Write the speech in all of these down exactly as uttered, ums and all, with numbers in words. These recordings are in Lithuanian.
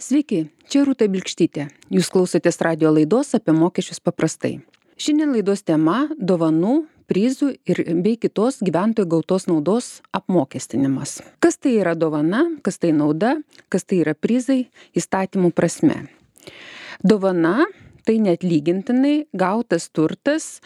Sveiki, čia Rūta Bilkštytė. Jūs klausotės radio laidos apie mokesčius paprastai. Šiandien laidos tema – dovanų, prizų ir bei kitos gyventojų gautos naudos apmokestinimas. Kas tai yra dovana, kas tai nauda, kas tai yra prizai įstatymų prasme. Dovana – tai neatlygintinai gautas turtas,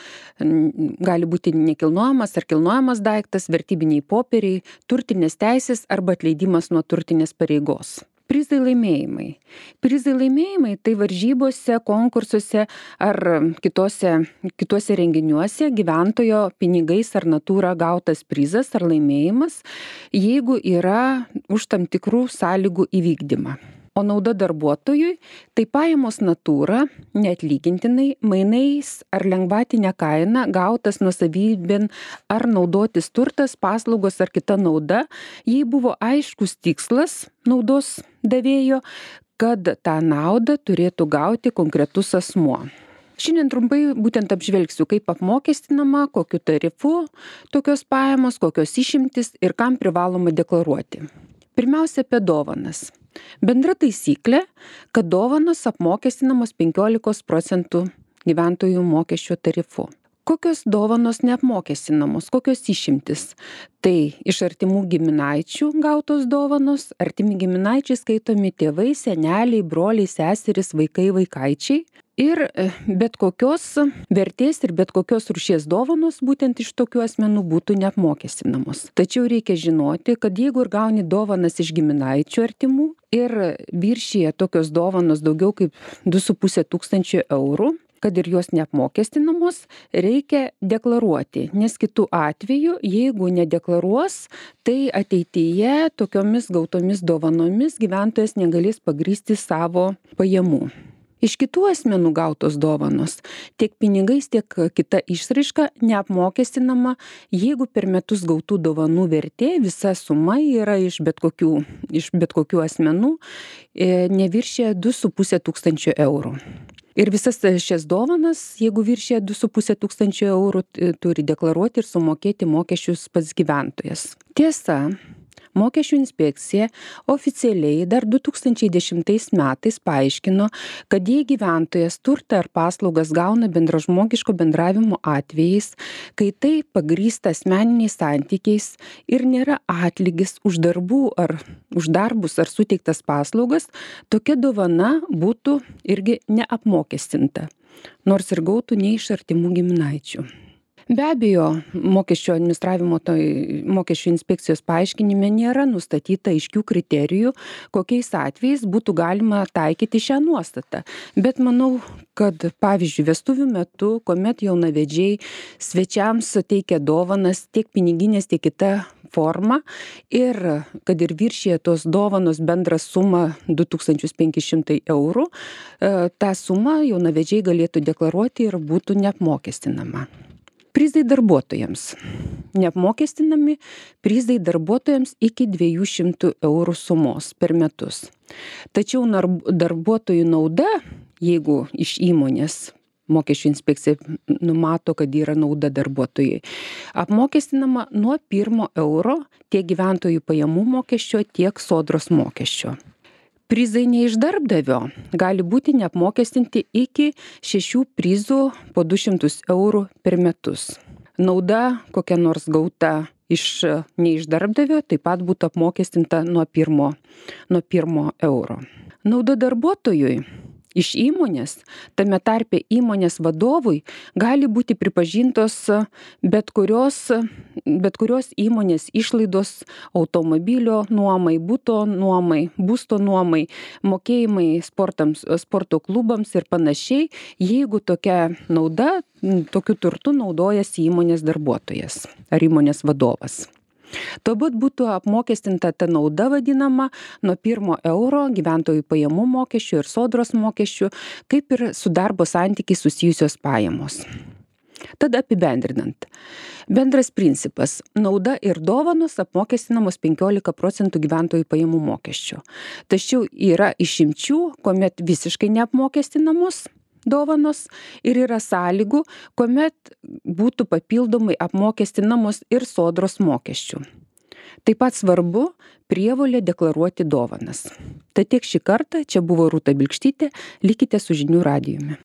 gali būti nekilnojamas ar kilnojamas daiktas, vertybiniai popieriai, turtinės teisės arba atleidimas nuo turtinės pareigos. Prizai laimėjimai. Prizai laimėjimai tai varžybose, konkursuose ar kitose, kitose renginiuose gyventojo pinigais ar natūra gautas prizas ar laimėjimas, jeigu yra už tam tikrų sąlygų įvykdymą. O nauda darbuotojui tai pajamos natūra, neatlygintinai, mainais ar lengvatinė kaina gautas nuosavybėn ar naudotis turtas, paslaugos ar kita nauda, jei buvo aiškus tikslas naudos davėjo, kad tą naudą turėtų gauti konkretus asmuo. Šiandien trumpai būtent apžvelgsiu, kaip apmokestinama, kokiu tarifu tokios pajamos, kokios išimtis ir kam privaloma deklaruoti. Pirmiausia, apie dovanas. Bendra taisyklė, kad dovanos apmokestinamos penkiolika procentų gyventojų mokesčio tarifu. Kokios dovanos neapmokestinamos, kokios išimtis? Tai iš artimų giminaičių gautos dovanos, artimi giminaičiai skaitomi tėvai, seneliai, broliai, seserys, vaikai, vaikaičiai. Ir bet kokios vertės ir bet kokios rūšies dovanos būtent iš tokių asmenų būtų neapmokestinamos. Tačiau reikia žinoti, kad jeigu ir gauni dovanas iš giminaičių artimų ir viršija tokios dovanos daugiau kaip du su puse tūkstančio eurų, kad ir jos neapmokestinamos, reikia deklaruoti, nes kitu atveju, jeigu nedeklaruos, tai ateityje tokiomis gautomis dovanomis gyventojas negalės pagrįsti savo pajamų. Iš kitų asmenų gautos dovanos tiek pinigais, tiek kita išraiška neapmokestinama, jeigu per metus gautų dovanų vertė visa suma yra iš bet kokių, iš bet kokių asmenų neviršė du su puse tūkstančio eurų. Ir visas šias dovanas, jeigu viršė du su puse tūkstančio eurų, turi deklaruoti ir sumokėti mokesčius pats gyventojas. Tiesa, Mokesčių inspekcija oficialiai dar du tūkstančiai dešimtais metais paaiškino, kad jei gyventojas turtą ar paslaugas gauna bendražmogiško bendravimo atvejais, kai tai pagrįsta asmeniniais santykiais ir nėra atlygis už darbų ar už darbus ar suteiktas paslaugas, tokia dovana būtų irgi neapmokestinta, nors ir gautų ne iš artimų giminaičių. Be abejo, mokesčio administravimo toj mokesčių inspekcijos paaiškinime nėra nustatyta aiškių kriterijų, kokiais atvejais būtų galima taikyti šią nuostatą. Bet manau, kad pavyzdžiui, vestuvių metu, kuomet jaunavedžiai svečiams suteikia dovanas tiek piniginės, tiek kita forma ir kad ir viršija tos dovanos bendrą sumą du tūkstančius penki šimtai eurų, tą sumą jaunavedžiai galėtų deklaruoti ir būtų neapmokestinama. Prizai darbuotojams. Neapmokestinami prizai darbuotojams iki dviejų šimtų eurų sumos per metus. Tačiau darbuotojų nauda, jeigu iš įmonės mokesčių inspekcija numato, kad yra nauda darbuotojai, apmokestinama nuo pirmo euro tiek gyventojų pajamų mokesčio, tiek sodros mokesčio. Prizai ne iš darbdavio gali būti neapmokestinti iki šešių prizų po du šimtus eurų per metus. Nauda kokia nors gauta iš, ne iš darbdavio taip pat būtų apmokestinta nuo pirmo, nuo pirmo euro. Nauda darbuotojui iš įmonės, tame tarpe įmonės vadovui, gali būti pripažintos bet kurios, bet kurios įmonės išlaidos automobilio nuomai, buto nuomai, būsto nuomai, mokėjimai sportams, sporto klubams ir panašiai, jeigu tokia nauda, tokiu turtu naudojasi įmonės darbuotojas ar įmonės vadovas. Tuomet būtų apmokestinta ta nauda vadinama nuo pirmo euro gyventojų pajamų mokesčių ir sodros mokesčių, kaip ir su darbo santykiai susijusios pajamos. Tada apibendrinant. Bendras principas – nauda ir dovanos apmokestinamos penkiolika procentų gyventojų pajamų mokesčio. Tačiau yra išimčių, kuomet visiškai neapmokestinamos dovanos ir yra sąlygų, kuomet būtų papildomai apmokestinamos ir sodros mokesčių. Taip pat svarbu prievolė deklaruoti dovanas. Tad tiek šį kartą, čia buvo Rūta Bilkštytė, likite su žinių radijumi.